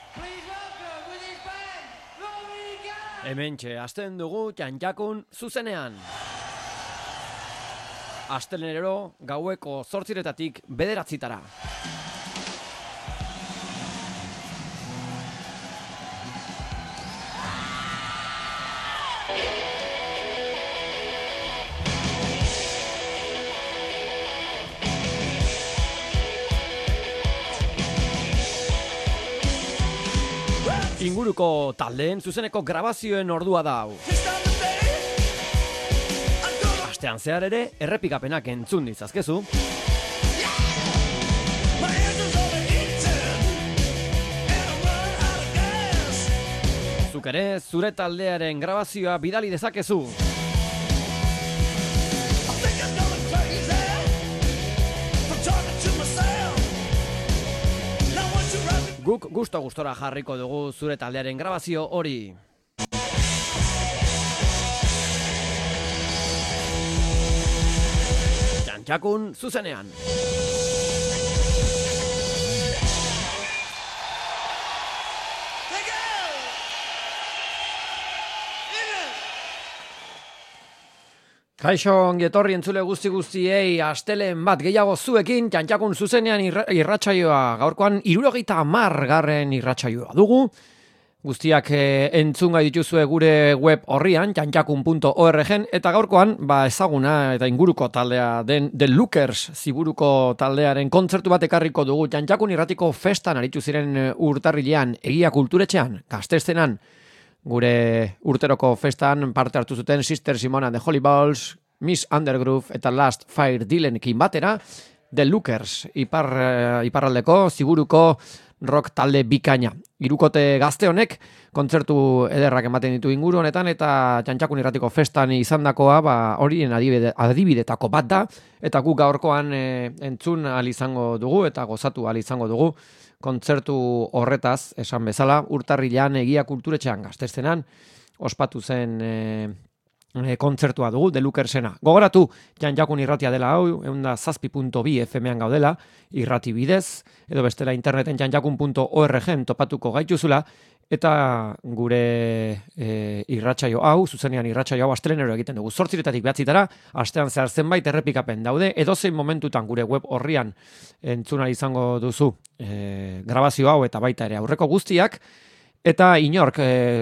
Hementxe, hasten dugu Txantxakun zuzenean. Astelehenero gaueko 8:00 9:00. Inguruko taldeen zuzeneko grabazioen ordua da hau. Astean zehar ere errepikapenak entzun ditzazkezu. Zuk ere zure taldearen grabazioa bidali dezakezu. Guk gustora jarriko dugu zure taldearen grabazio hori. Txantxakun zuzenean. Kaixo, ongetorri entzule guztiei, astelen bat gehiago zuekin, Txantxakun zuzenean irratsaioa. Gaurkoan 70. irratsaioa dugu. Guztiak entzungai dituzue gure web horrian, txantxakun.org, eta gaurkoan ezaguna eta inguruko taldea den The Lookers ziburuko taldearen kontzertu bat ekarriko dugu. Txantxakun irratiko festan aritu ziren urtarrilean, Egia Kulturetxean, Gaztestenan. Gure urteroko festan parte hartu zuten Sister Simona and the Holy Balls, Miss Undergroove eta Last Fire Dylanekin batera, The Lookers, iparraldeko ziburuko rock talde bikaina. Hirukote gazte honek kontzertu ederrak ematen ditu inguru honetan, eta Txantxakun irratiko festan izandakoa horien adibidetako bat da, eta guk gaurkoan entzun ahal izango dugu eta gozatu ahal izango dugu kontzertu horretaz, esan bezala, urtarrilean Egia Kulturetxean Gaztestenan ospatu zen kontzertua dugu, The Lookersena. Gogoratu, Txantxakun irratia dela hau, 107.2 FM-an gaudela, irrati bidez, edo bestela interneten txantxakun.org topatuko gaituzula, eta gure irratsaio hau, zuzenean irratsaio hau astelehenero egiten dugu 8:00 9:00, astean zehar zenbait errepikapen daude, edozein momentutan gure web horrian entzuna izango duzu grabazio hau eta baita ere aurreko guztiak, eta inork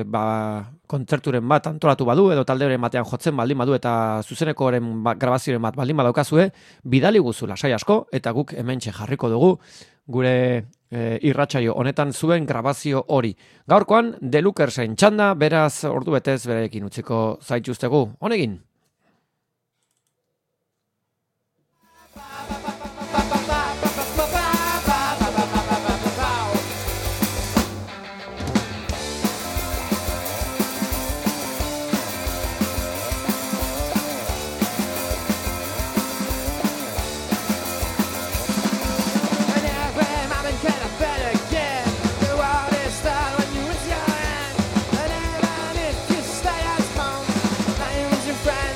kontzerturen bat antolatu badu edo talderen batean jotzen baldin badu eta zuzenekoren grabazioren bat baldin badaukazue, bidali guzu lasai asko, eta guk hementxe jarriko dugu gure irratsaio honetan zuen grabazio hori. Gaurkoan The Lookersen txanda, beraz ordu betez berekin utziko zaituztegu. Honegin! Friend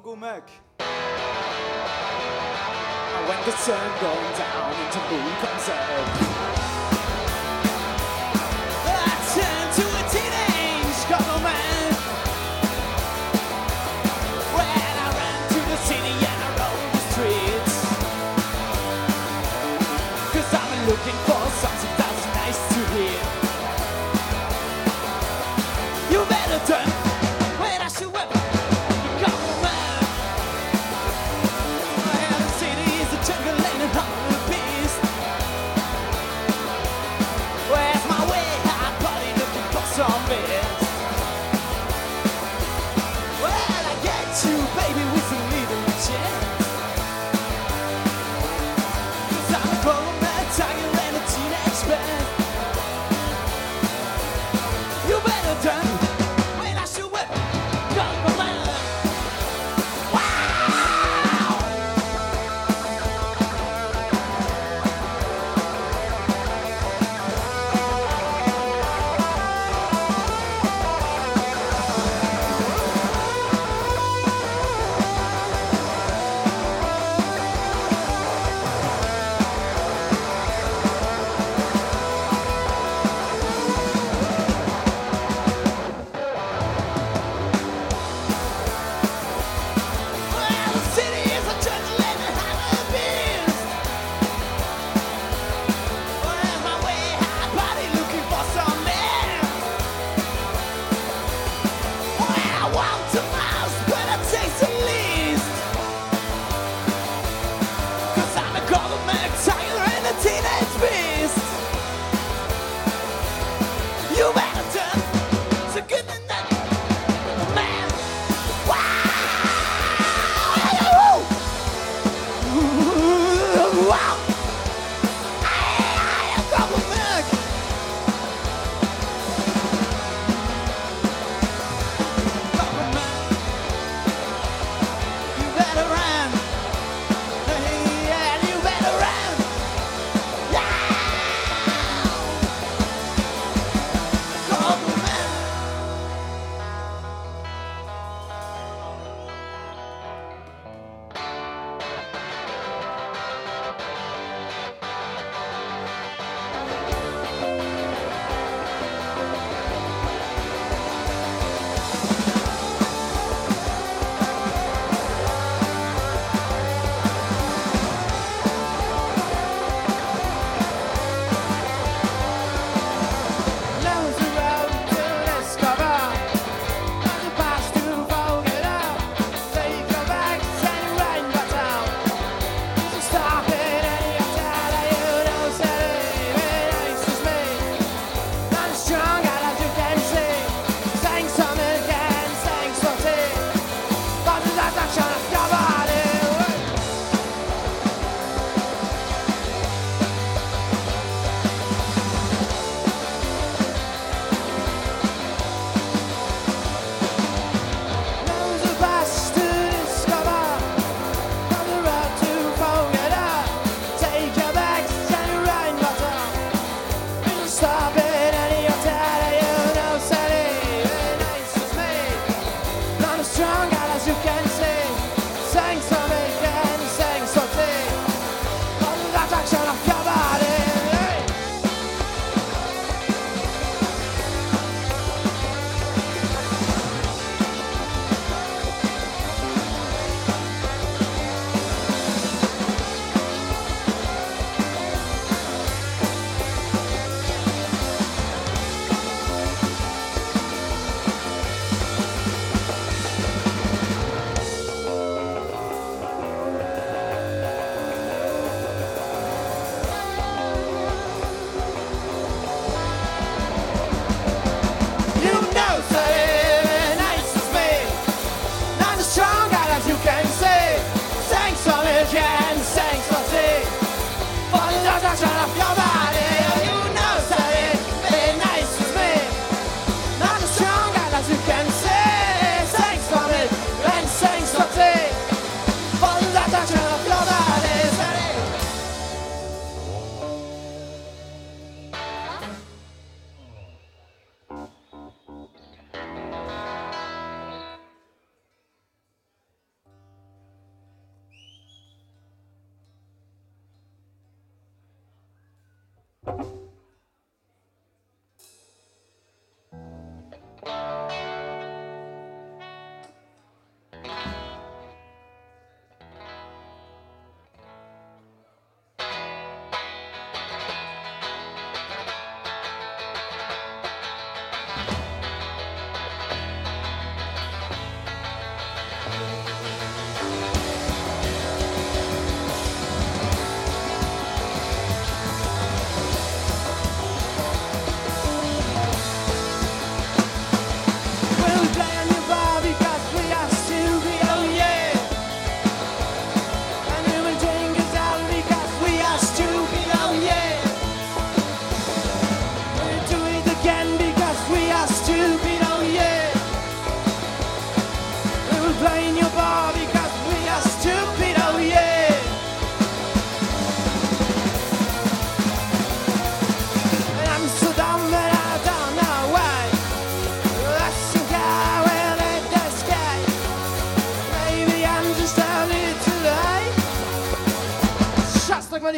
go Mac. When the sun goes down and the moon comes up, I turn to a teenage couple man. When I ran to the city and I roam the streets, 'cause I'm looking for something that's nice to hear. You better turn when I should whip couple man. My city is a jungle and a hungry beast.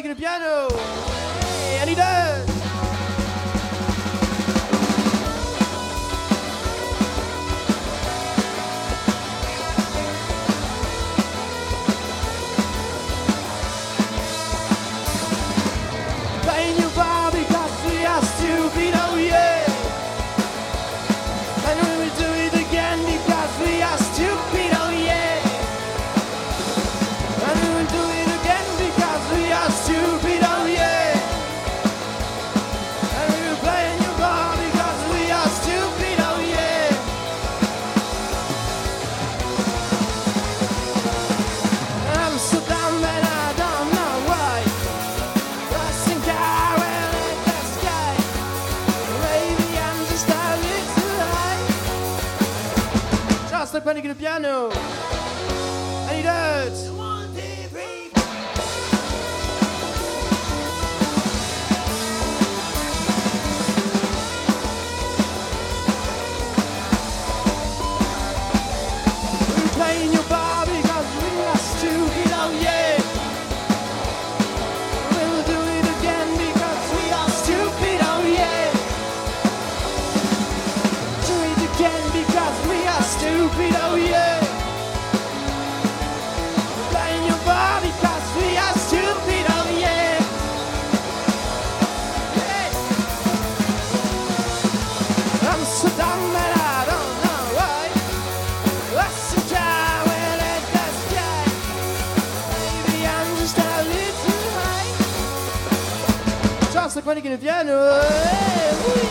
playing the piano. Hey, and he does. Playing your bar because we are stupid, oh yeah. And we will do it again because we are stupid, oh yeah. And we will do it again because we are stupid, oh yeah. And we will play in your bar because we are stupid, oh yeah. I'm so dumb and I don't know why. Rushing car and in the sky. Maybe I'm just a little high. Just like playing the piano. And he does. We're playing your bar because we are stupid, oh yeah. We'll do it again because we are stupid, oh yeah. Do it again because we are stupid, oh yeah. Playing your bar because we are stupid, oh yeah. Yeah. I'm so dumb and I don't know why. What's the time when at the sky? Maybe I'm just a little high. Just like playing the piano. Hey, wee.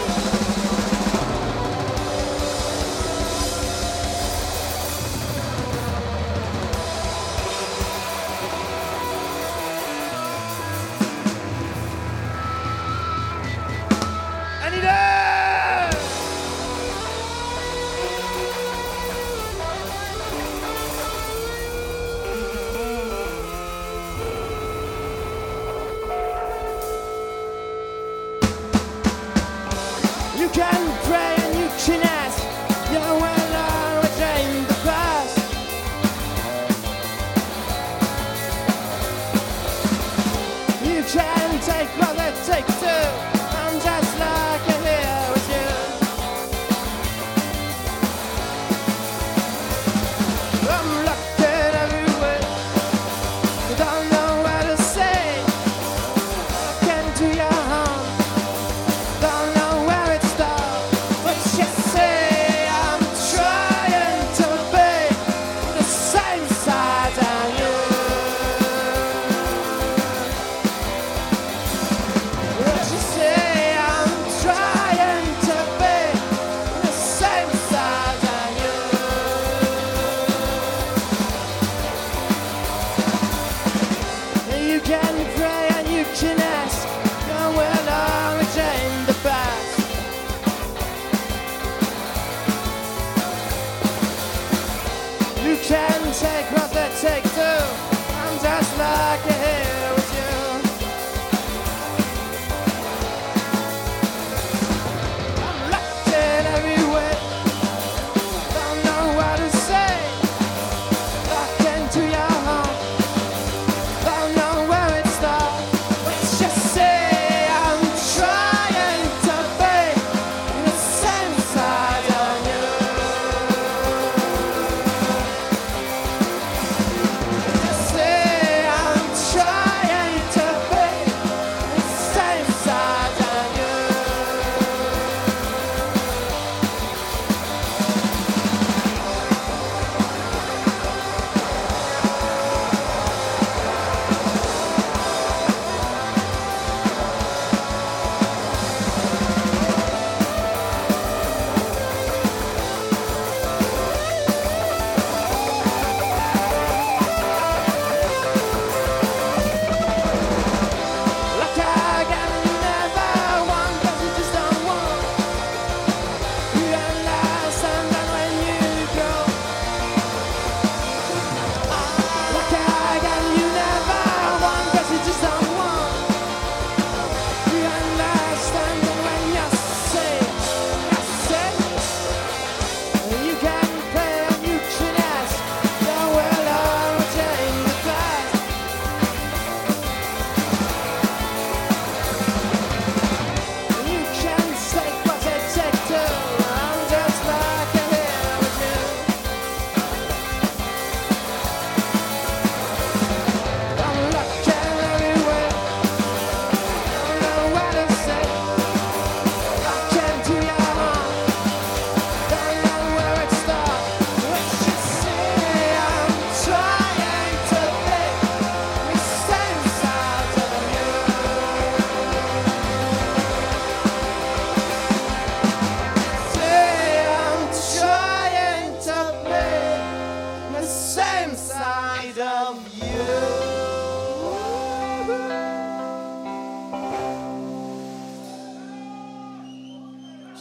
And he does! You can pray and you can ask. You will learn what in the past. You can take what it takes to. I'm just like I'm here with you. I'm looking everywhere. You don't know what to say. Look into your heart. Don't know where it starts.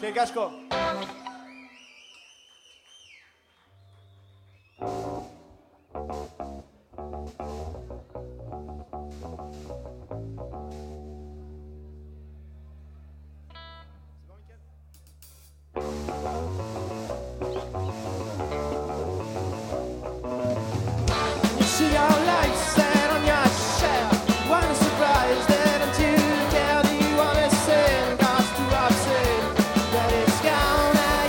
Eskerrik asko. You see your lights set on your shelf. What a surprise that until you tell the one is sin, cost to obscene that it's gone.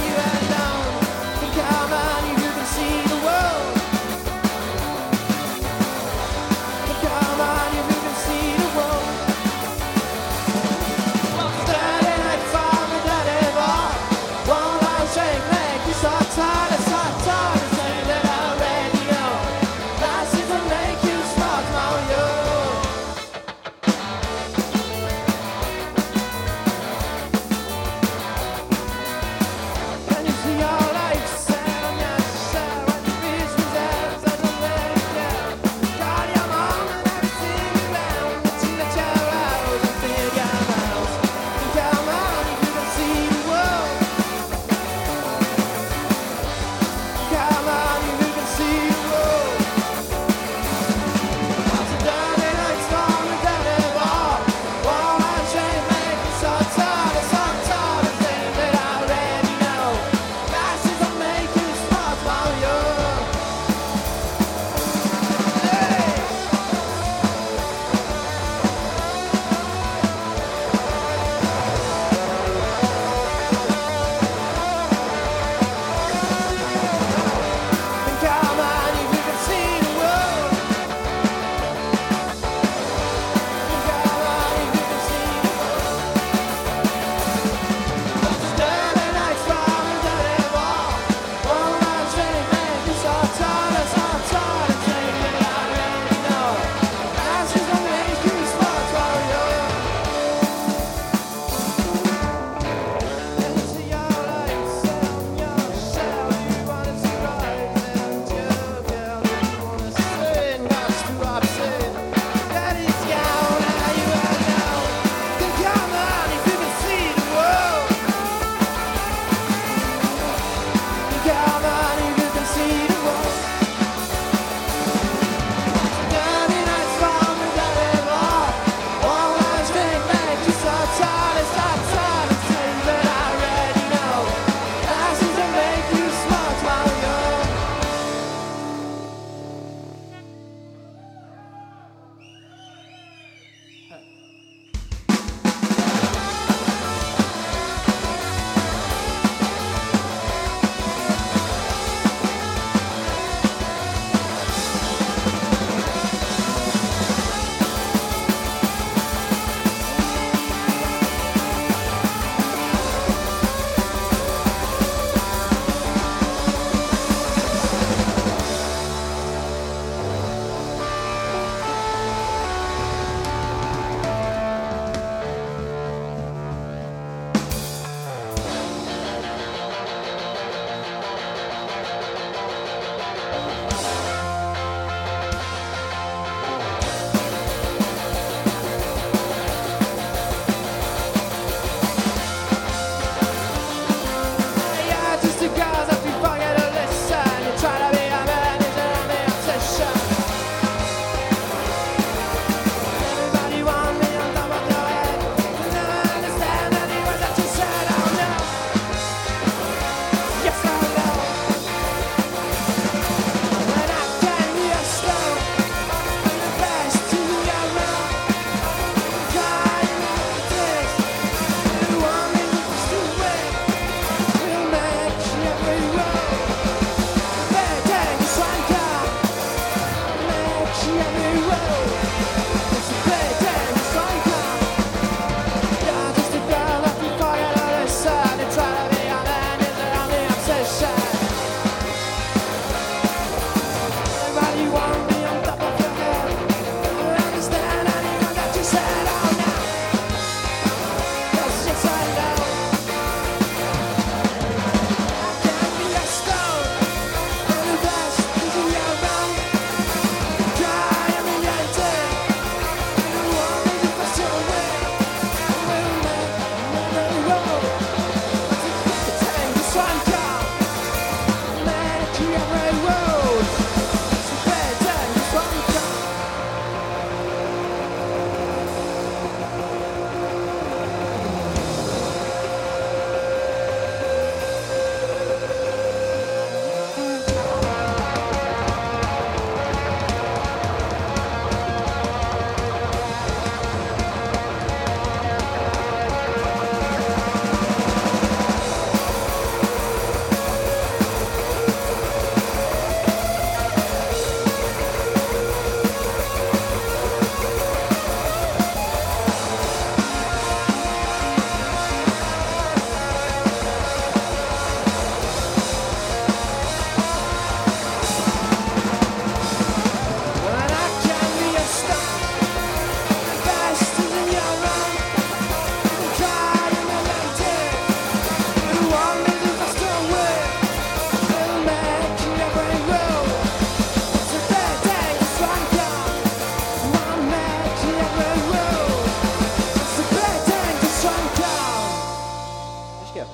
esker.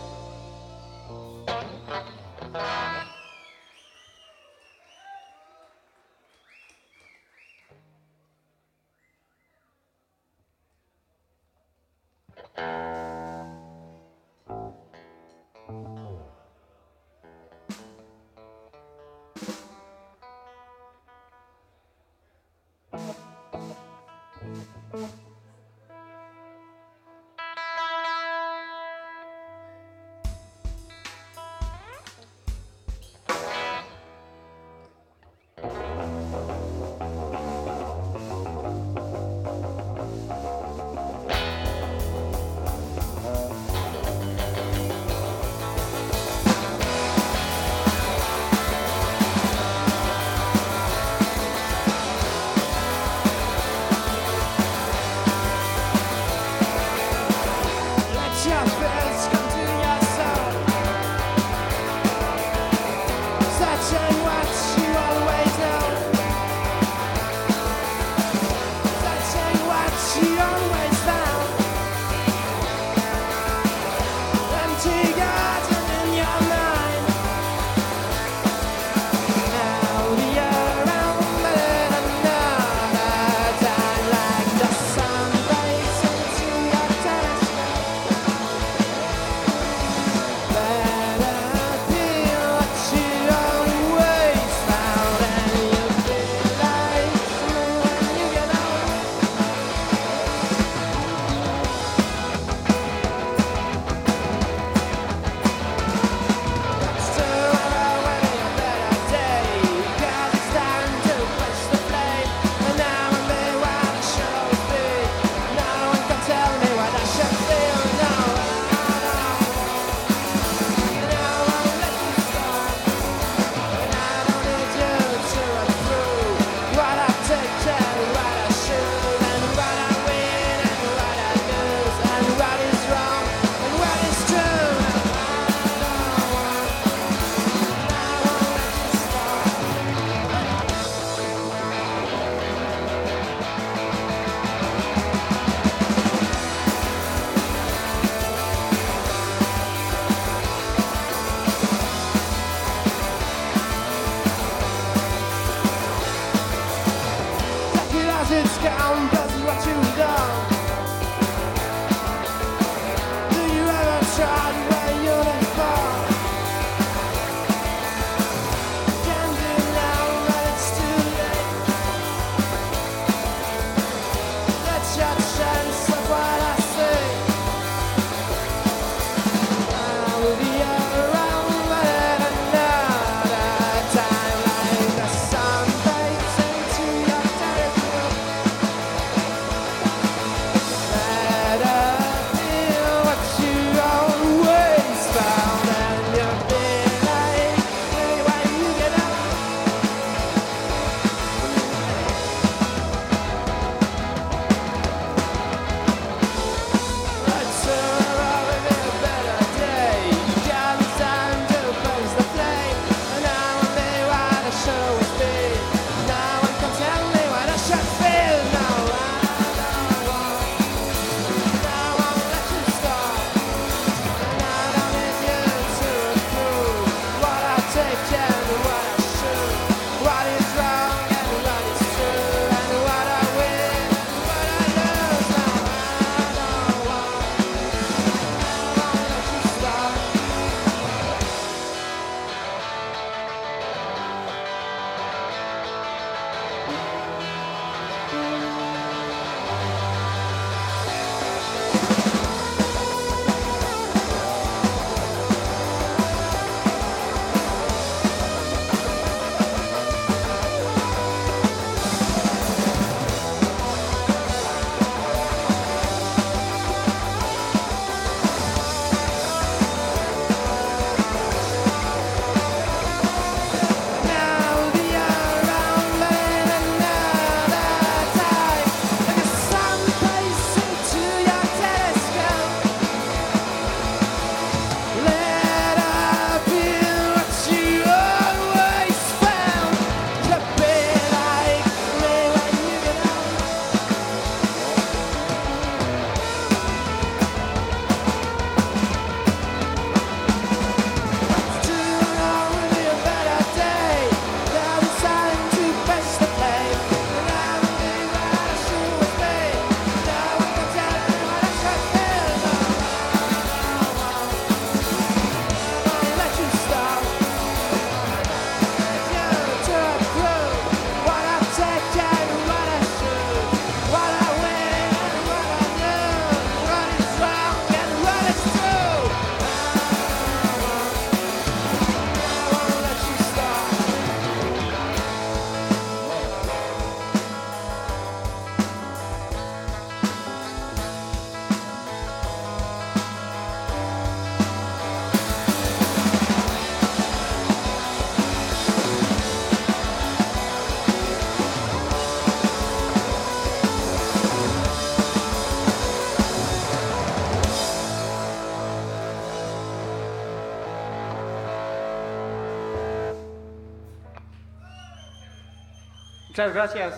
Muchas gracias.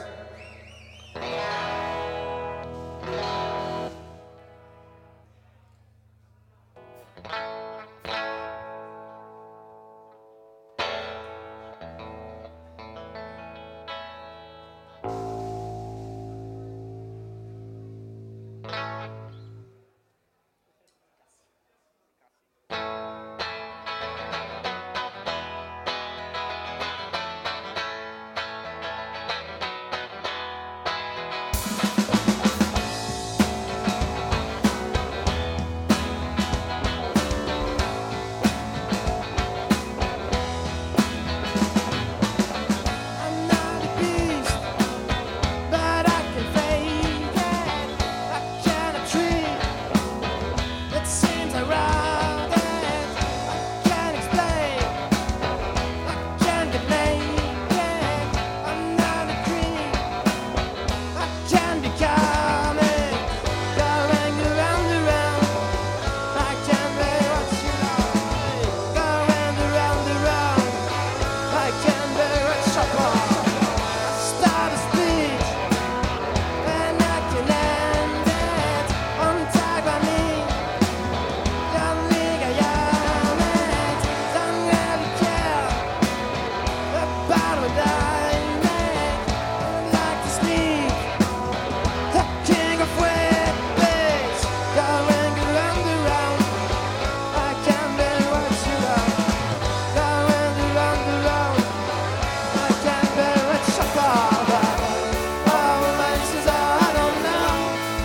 I'm not a beast, but I can fake it. I cannot treat. It seems ironic. I can't explain. I can't get naked. I'm not a creep. I can be comic, going around and around. I can be what you like, going around and around. I can be what you want. I start a speech and I can end it. Untie by me, don't think I am it. Don't really care about what I make. I'd like to sneak, the king of whippets, going around and around. I can be what you want, going around and around. I can be what you want. Oh, man says I don't know.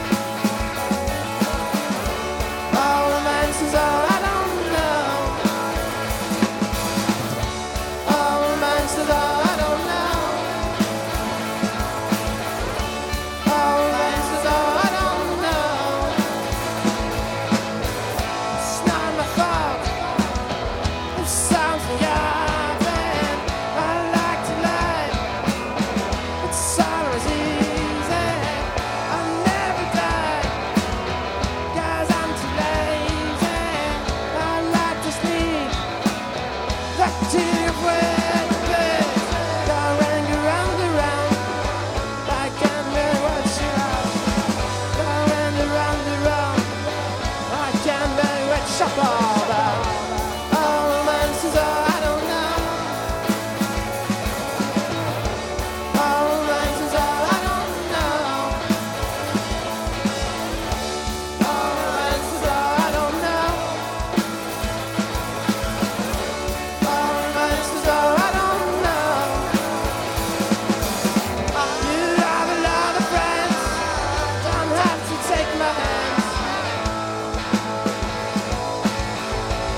Oh, man says I don't know. Oh, man says I don't know. Oh, man says I don't know. It's not my fault. It sounds forgotten. I like to lie. It's always easy. I'll never die, 'cause I'm too lazy. I like to sleep. The king of whippets, going around and around. I can be what you want, going around and around. I can be what you want. Oh, man says I don't know. Oh, man says I don't know. Oh, man says I don't know. Oh, man says I don't know. You have a lot of friends, don't have to take my hands.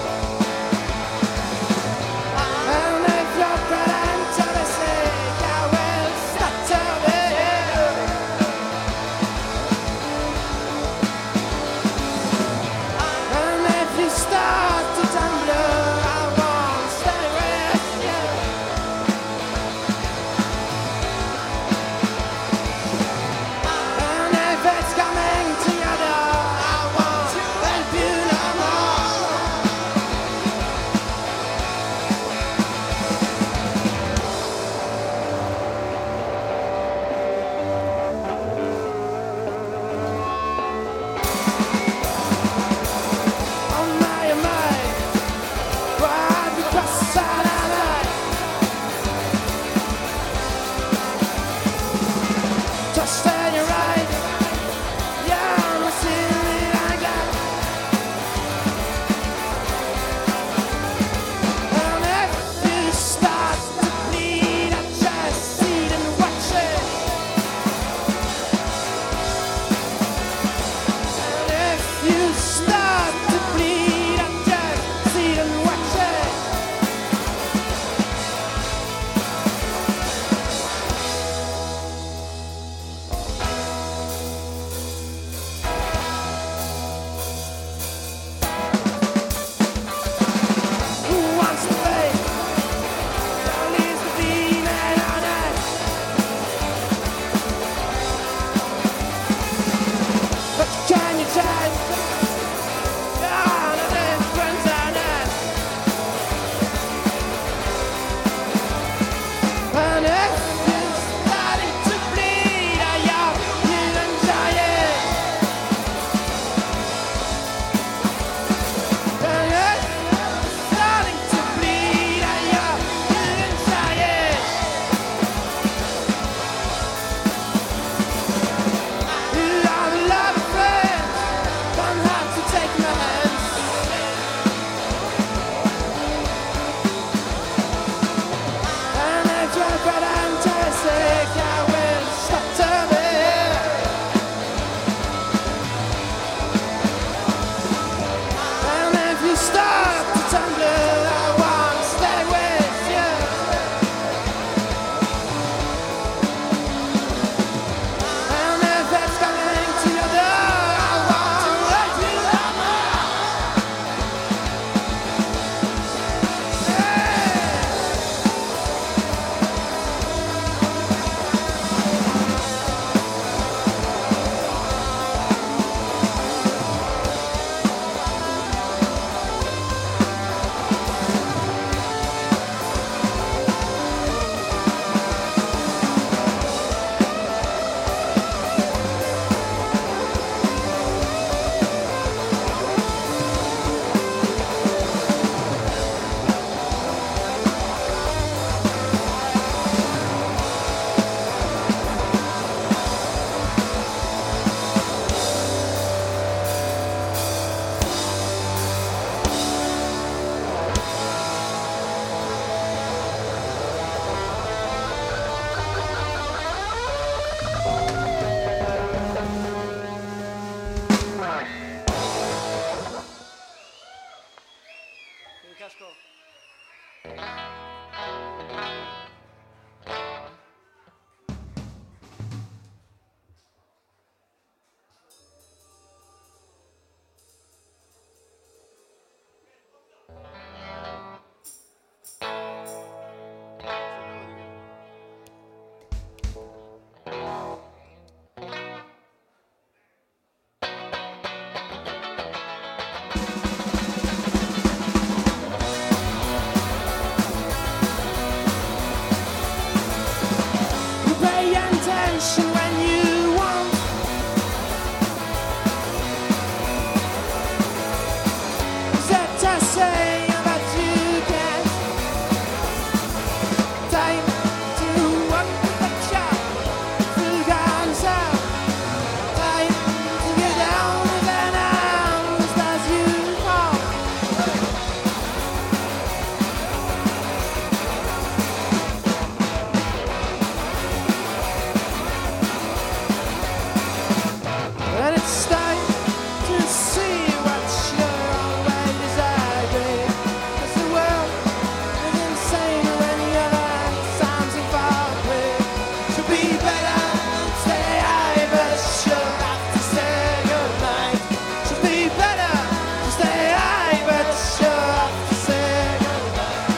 You pay attention when you want. Set to say that you can. Time to walk the shop. Full guns out. Time to get down and out as you fall. And it's time to see what you're always agreeing. 'Cause the world is insane when you're like something far away. Should be better to stay high, but you'll have to say goodnight. Should be better to stay high, but you'll have to say goodnight.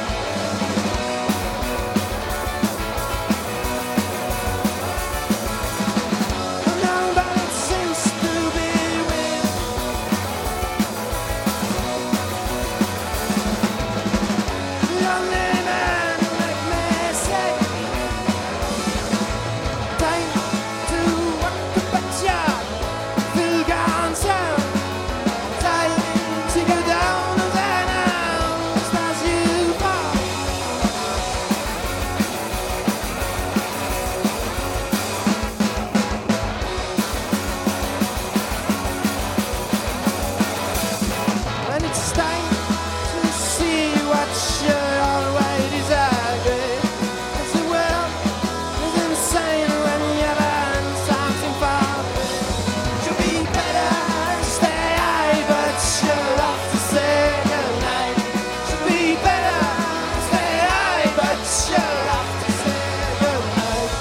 Nobody seems to be with. Lonely man make me sick. Time to walk the backyard. Full guns out. Time to go down and then out as you fall. And it's time to see what you're always desiring. 'Cause the world is insane when you learn something far away. Should be better to stay high, but you'll have to say goodnight. Should be better to stay high, but you'll have to say goodnight.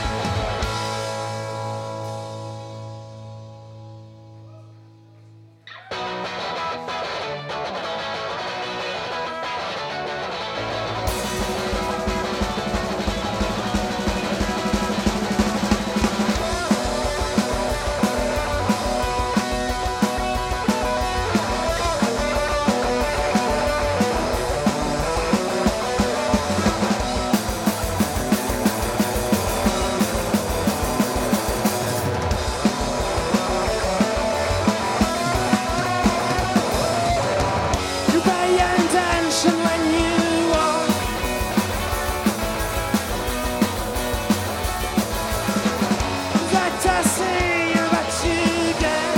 You pay attention when you want. Like to see what you get.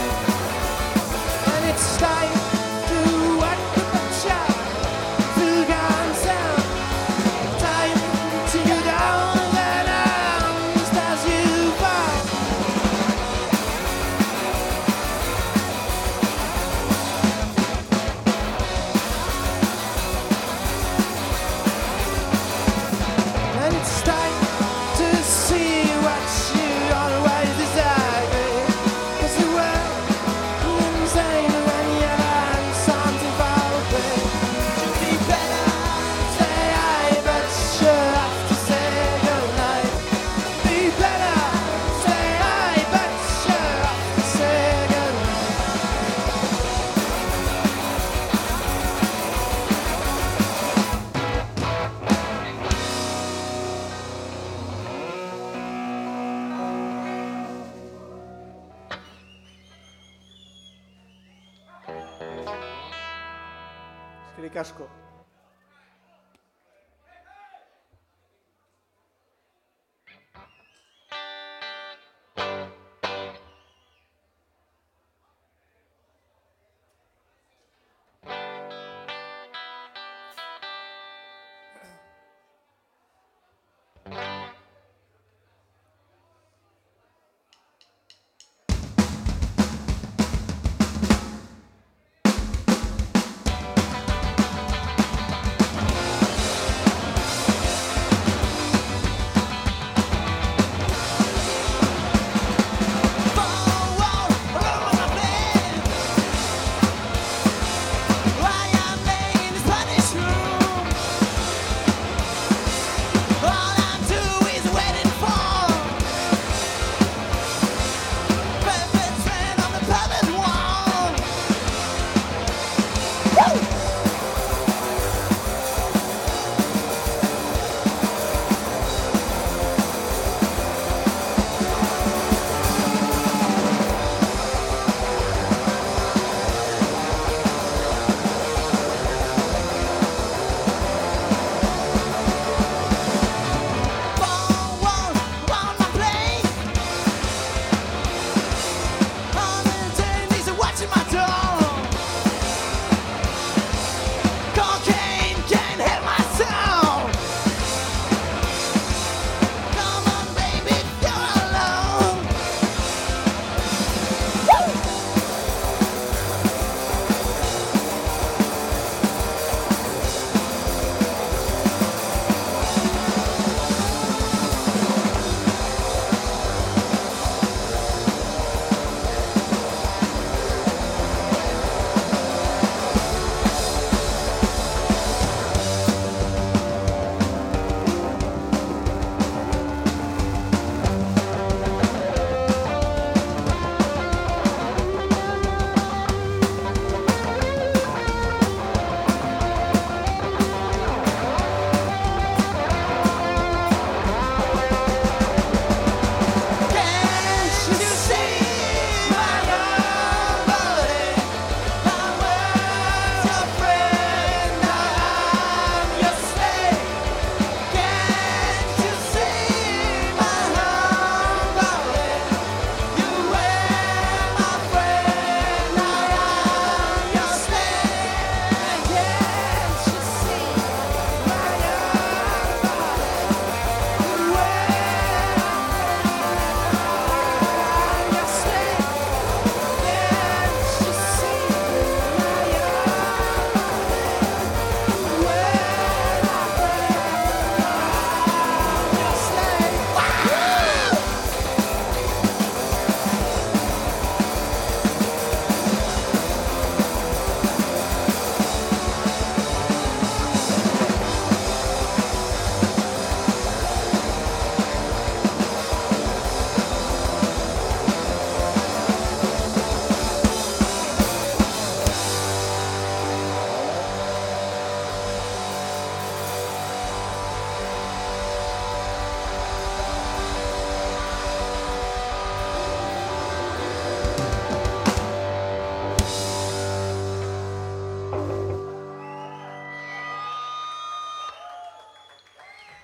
And it's time to walk the shop. Full guns out. Time to go down and out as you fall. And it's time to see what you always desire. 'Cause the world is insane when you learn something far away. Should be better to stay high, but you'll have to say goodnight. Be better to stay high, but you'll have to say goodnight. Eskerrik asko.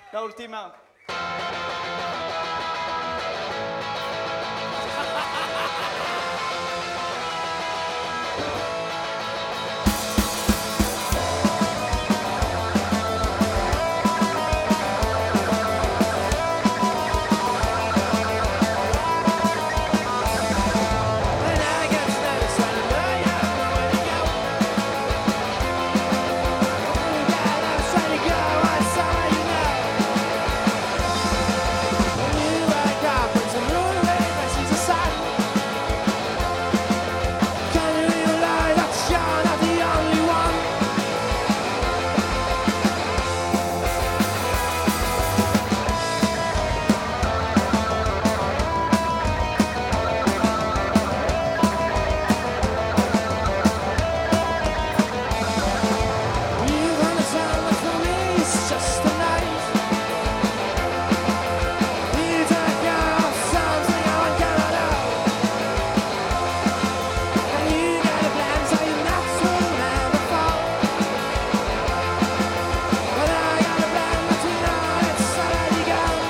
La última. When I get nervous, I know you have nowhere to go. You got outside to go, I saw you know. When you wake up, it's a moonlit, but she's a sun. Can you realize that you're not the only one? You understand that for me it's just a night. You take out something I cannot know. And you got a plan so your nuts will never fall. But I got a plan that you know it's already gone.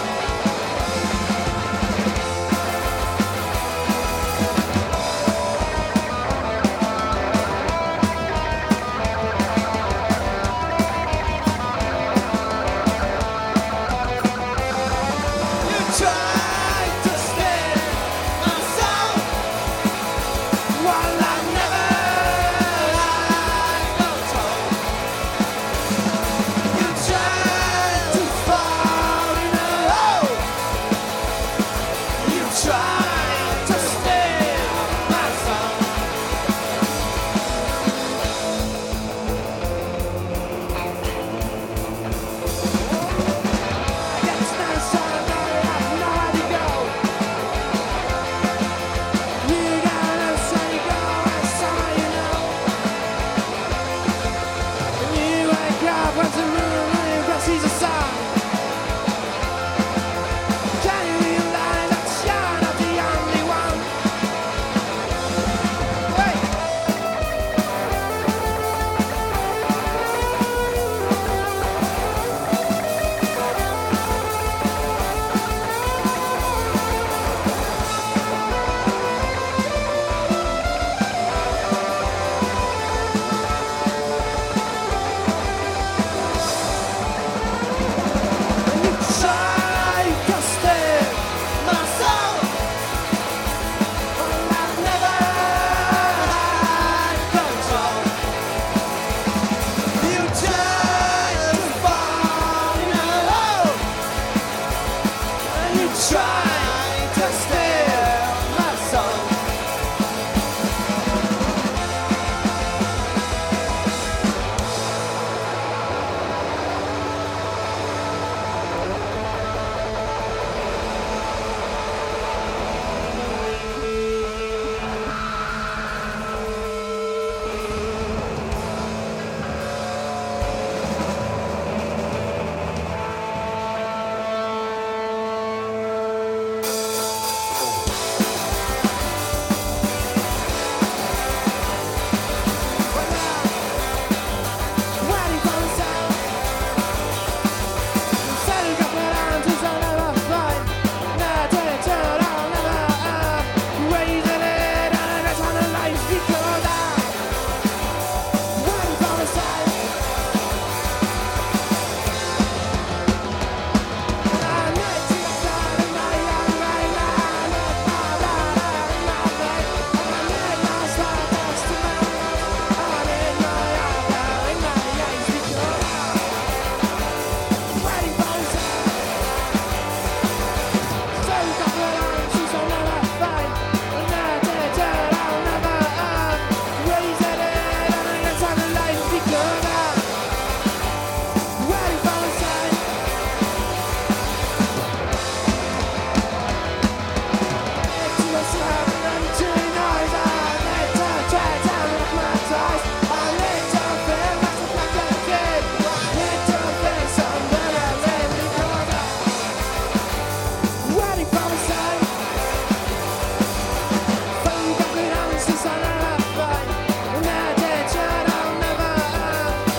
You tried to steal my soul, while I never had control. You tried to fall in a hole. You tried to steal my soul. I get nice, so I know you have nowhere to go. You got outside to go, I saw you know. When you wake up, once the moon really sees the sun. Can you realize that you're not the only one? Hey! You tried to steal my soul, while I've never had control. You tried to fall in a hole, and you tried to steal my soul. Waiting for the sound. Said you got put on to some never find. Now turn it on, never up. Raising it on a rest on the life you go down. Waiting for the sound. I need to start in my young right now. I need my start just to know. I need my young in my eyes to go down. Waiting for the sound. So you got put on to some never find. Now turn it on, never up. Raising it on a rest on the life you go down. Waiting for the sound. To a slap and to a noise, I need to try to look my eyes. I need to feel myself like a kid. Need to feel something I let me go down. Waiting for the sign. So you got me down since I never find. And I did shut down, never up.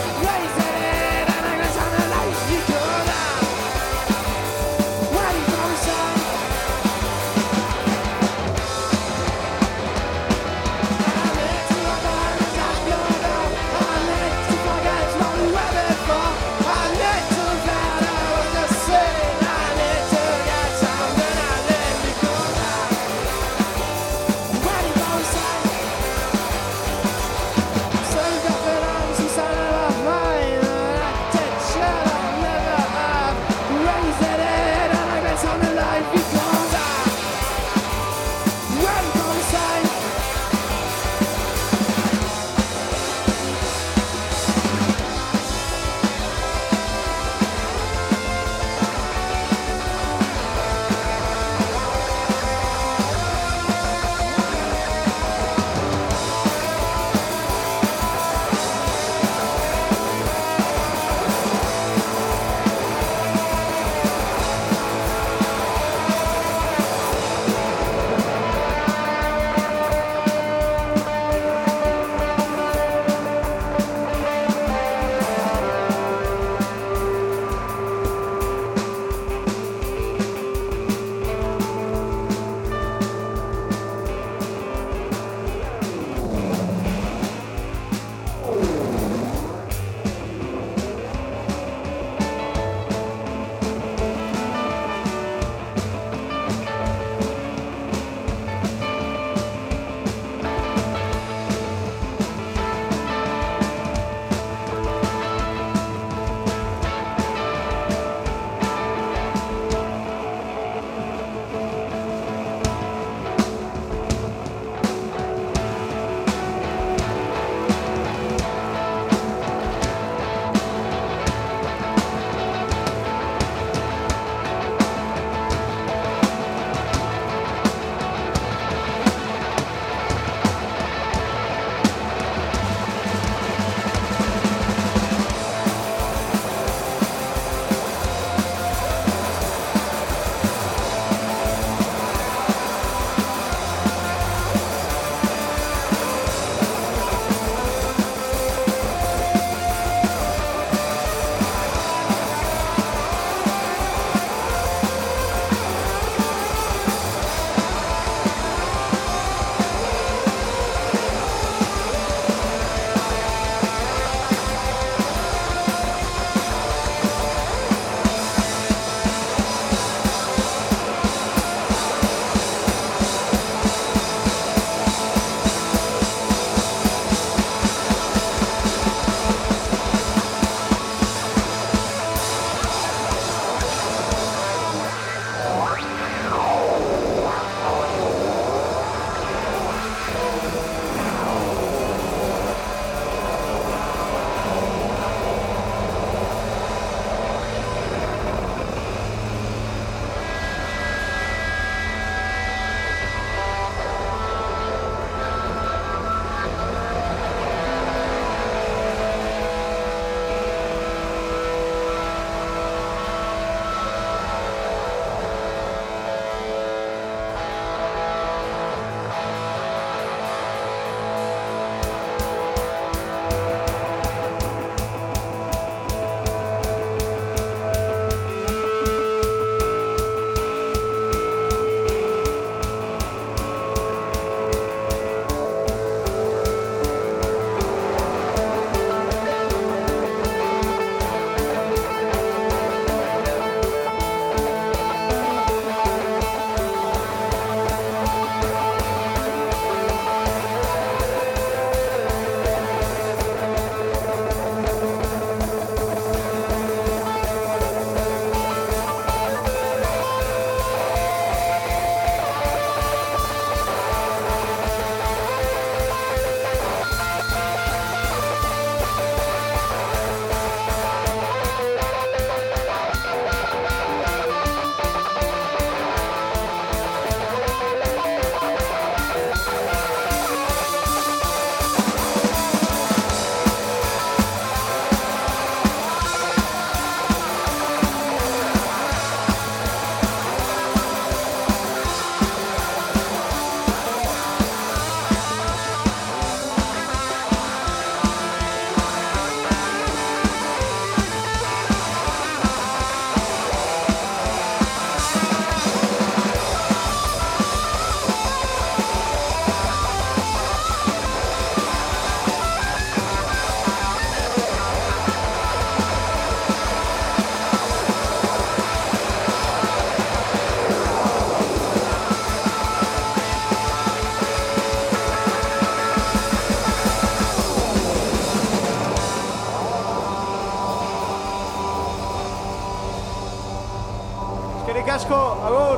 Eskerrik asko, agur!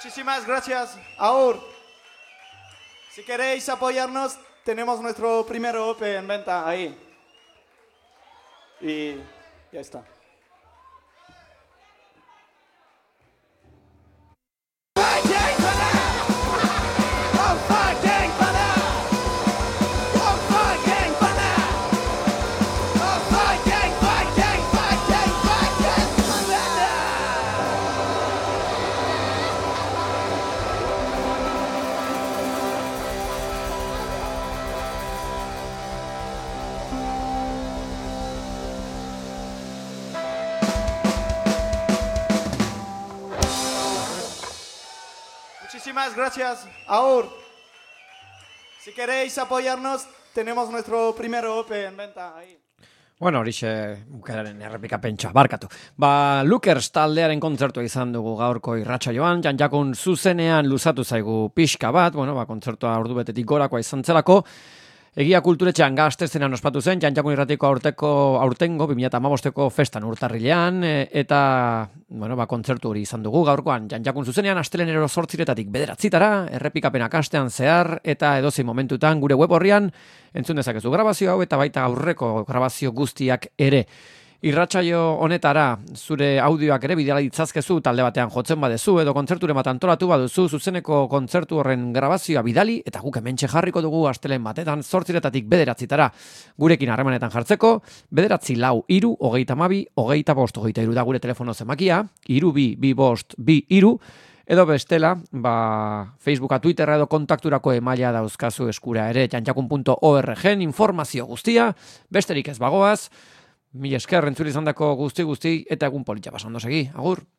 Muchísimas gracias. Aur. Si queréis apoyarnos, tenemos nuestro primer OP en venta ahí. Y ya está. Fighting for now! I'm fighting for now! I'm fighting for now! I'm fighting for now! Muchísimas gracias. Aur. Si queréis apoyarnos, tenemos nuestro primer OP en venta ahí. Bueno, horixe bukaeraren errepikapentsa, barkatu. Lukers taldearen kontzertua izan dugu gaurko irratsaioan, Jan-Jakun zuzenean luzatu zaigu pixka bat, kontzertua ordu betetik gorakoa izan zelako. Egia kulturetxean Gaztezenan ospatu zen, Jan-Jakun irratiko aurtengo 2015ko festan urtarrilean, eta kontzertu hori izan dugu gaurkoan Jan-Jakun zuzenean astelehenero 8:00 bederatzitara, errepikapenak astean zehar, eta edozein momentutan gure web horrian entzun dezakezu grabazio hau eta baita aurreko grabazio guztiak ere. Irratsaio honetara zure audioak ere bidala ditzazkezu talde batean jotzen badezu edo kontzerture bat antolatu baduzu zuzeneko kontzertu horren grabazioa bidali eta guk hementxe jarriko dugu astelen batetan 8:00 bederatzitara gurekin harremanetan jartzeko 943 da gure telefono zenbakia 322523 edo bestela Facebooka, Twitterra edo kontakturako emaila dauzkazu eskura ere janjakun.org informazio guztia besterik ez bagoaz. Mila esker entzule izandako guzti eta egun politxa pasando segi. Agur!